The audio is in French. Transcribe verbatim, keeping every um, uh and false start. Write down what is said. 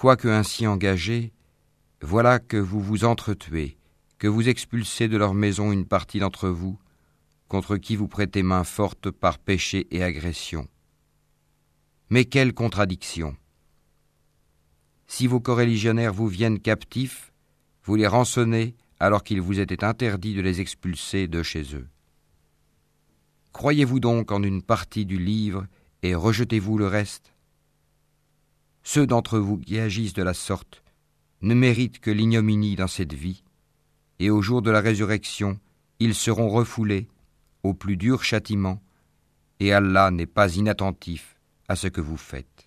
quoique ainsi engagés, voilà que vous vous entretuez, que vous expulsez de leur maison une partie d'entre vous, contre qui vous prêtez main forte par péché et agression. Mais quelle contradiction! Si vos coreligionnaires vous viennent captifs, vous les rançonnez alors qu'il vous était interdit de les expulser de chez eux. Croyez-vous donc en une partie du livre et rejetez-vous le reste? Ceux d'entre vous qui agissent de la sorte ne méritent que l'ignominie dans cette vie, et au jour de la résurrection, ils seront refoulés au plus dur châtiment, et Allah n'est pas inattentif à ce que vous faites.